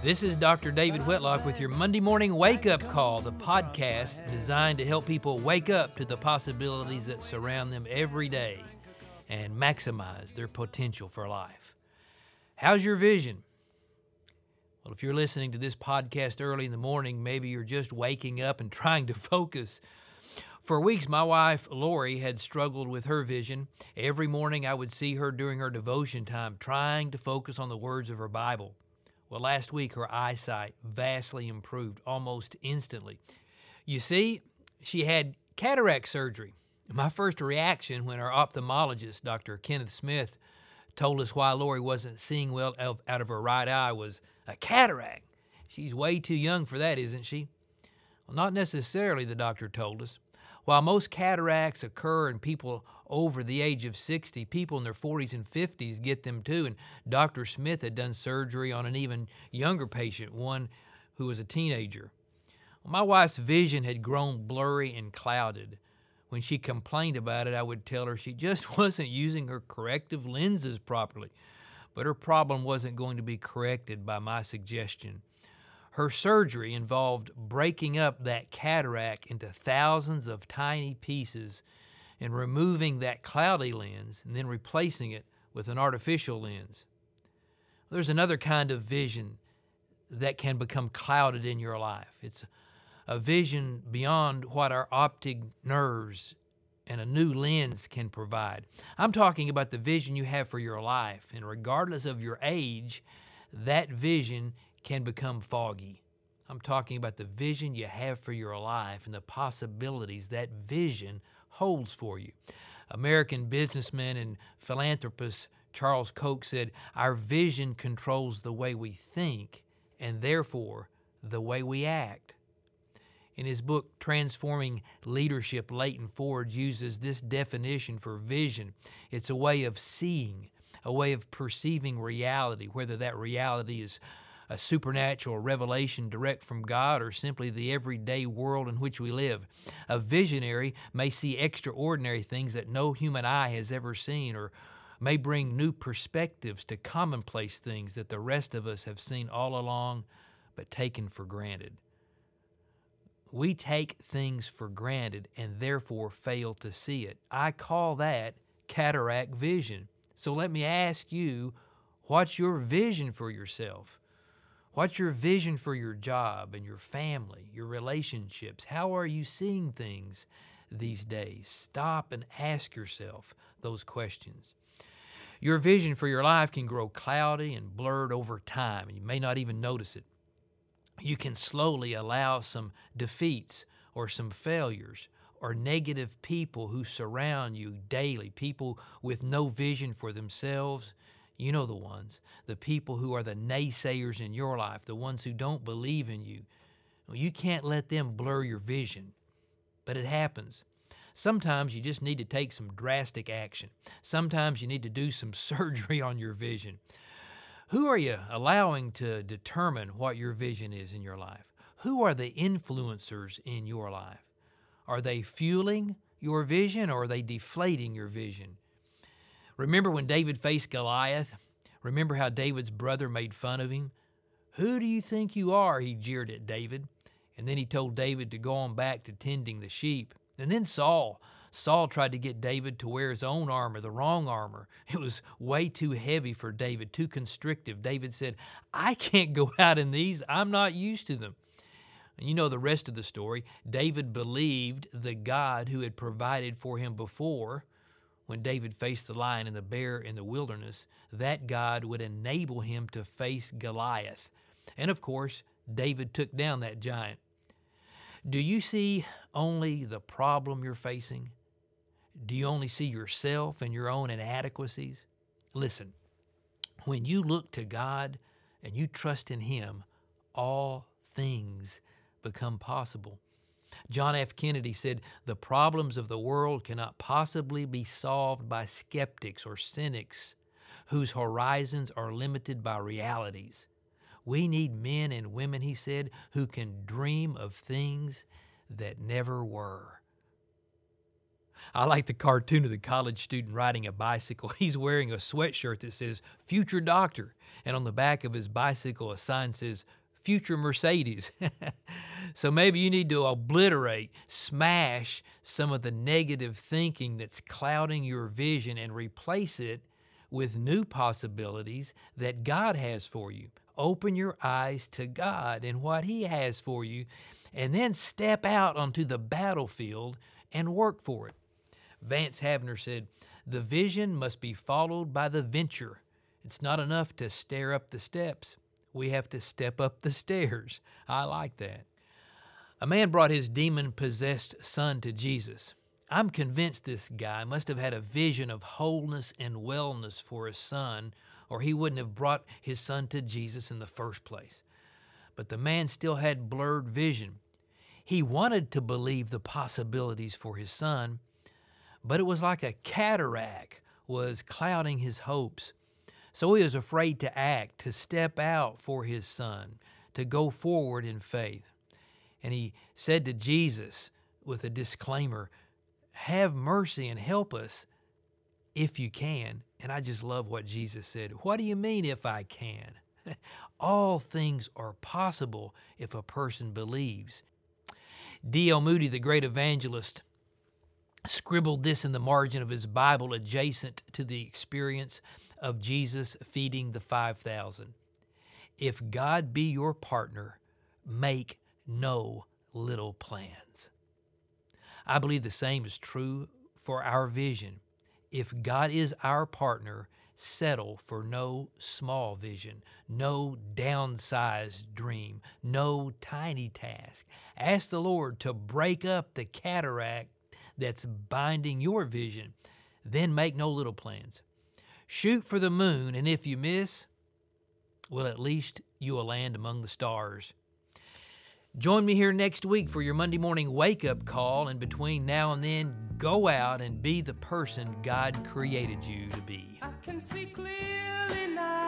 This is Dr. David Whitlock with your Monday Morning Wake Up Call, the podcast designed to help people wake up to the possibilities that surround them every day and maximize their potential for life. How's your vision? Well, if you're listening to this podcast early in the morning, maybe you're just waking up and trying to focus. For weeks, my wife, Lori, had struggled with her vision. Every morning, I would see her during her devotion time trying to focus on the words of her Bible. Well, last week, her eyesight vastly improved almost instantly. You see, she had cataract surgery. My first reaction when our ophthalmologist, Dr. Kenneth Smith, told us why Lori wasn't seeing well out of her right eye was a cataract. She's way too young for that, isn't she? Well, not necessarily, the doctor told us. While most cataracts occur in people over the age of 60, people in their 40s and 50s get them too. And Dr. Smith had done surgery on an even younger patient, one who was a teenager. Well, my wife's vision had grown blurry and clouded. When she complained about it, I would tell her she just wasn't using her corrective lenses properly. But her problem wasn't going to be corrected by my suggestion. Her surgery involved breaking up that cataract into thousands of tiny pieces and removing that cloudy lens and then replacing it with an artificial lens. There's another kind of vision that can become clouded in your life. It's a vision beyond what our optic nerves and a new lens can provide. I'm talking about the vision you have for your life, and regardless of your age, that vision can become foggy. I'm talking about the vision you have for your life and the possibilities that vision holds for you. American businessman and philanthropist Charles Koch said, "Our vision controls the way we think and therefore the way we act." In his book, Transforming Leadership, Leighton Ford uses this definition for vision. It's a way of seeing, a way of perceiving reality, whether that reality is a supernatural revelation direct from God or simply the everyday world in which we live. A visionary may see extraordinary things that no human eye has ever seen, or may bring new perspectives to commonplace things that the rest of us have seen all along but taken for granted. We take things for granted and therefore fail to see it. I call that cataract vision. So let me ask you, what's your vision for yourself? What's your vision for your job and your family, your relationships? How are you seeing things these days? Stop and ask yourself those questions. Your vision for your life can grow cloudy and blurred over time, and you may not even notice it. You can slowly allow some defeats or some failures or negative people who surround you daily, people with no vision for themselves. You know the ones, the people who are the naysayers in your life, the ones who don't believe in you. Well, you can't let them blur your vision, but it happens. Sometimes you just need to take some drastic action. Sometimes you need to do some surgery on your vision. Who are you allowing to determine what your vision is in your life? Who are the influencers in your life? Are they fueling your vision or are they deflating your vision? Remember when David faced Goliath? Remember how David's brother made fun of him? "Who do you think you are?" he jeered at David. And then he told David to go on back to tending the sheep. And then Saul tried to get David to wear his own armor, the wrong armor. It was way too heavy for David, too constrictive. David said, "I can't go out in these. I'm not used to them." And you know the rest of the story. David believed the God who had provided for him before. When David faced the lion and the bear in the wilderness, that God would enable him to face Goliath. And of course, David took down that giant. Do you see only the problem you're facing? Do you only see yourself and your own inadequacies? Listen, when you look to God and you trust in Him, all things become possible. John F. Kennedy said, "The problems of the world cannot possibly be solved by skeptics or cynics whose horizons are limited by realities. We need men and women," he said, "who can dream of things that never were." I like the cartoon of the college student riding a bicycle. He's wearing a sweatshirt that says Future Doctor, and on the back of his bicycle a sign says Future Mercedes. So maybe you need to obliterate, smash some of the negative thinking that's clouding your vision and replace it with new possibilities that God has for you. Open your eyes to God and what He has for you, and then step out onto the battlefield and work for it. Vance Havner said, "The vision must be followed by the venture. It's not enough to stare up the steps. We have to step up the stairs." I like that. A man brought his demon-possessed son to Jesus. I'm convinced this guy must have had a vision of wholeness and wellness for his son, or he wouldn't have brought his son to Jesus in the first place. But the man still had blurred vision. He wanted to believe the possibilities for his son, but it was like a cataract was clouding his hopes. So he was afraid to act, to step out for his son, to go forward in faith. And he said to Jesus with a disclaimer, "Have mercy and help us if you can." And I just love what Jesus said. What do you mean if I can? All things are possible if a person believes. D.L. Moody, the great evangelist, scribbled this in the margin of his Bible adjacent to the experience of Jesus feeding the 5,000. "If God be your partner, make no little plans." I believe the same is true for our vision. If God is our partner, settle for no small vision, no downsized dream, no tiny task. Ask the Lord to break up the cataract that's binding your vision. Then make no little plans. Shoot for the moon, and if you miss, well, at least you will land among the stars. Join me here next week for your Monday morning wake-up call, and between now and then, go out and be the person God created you to be. I can see clearly now.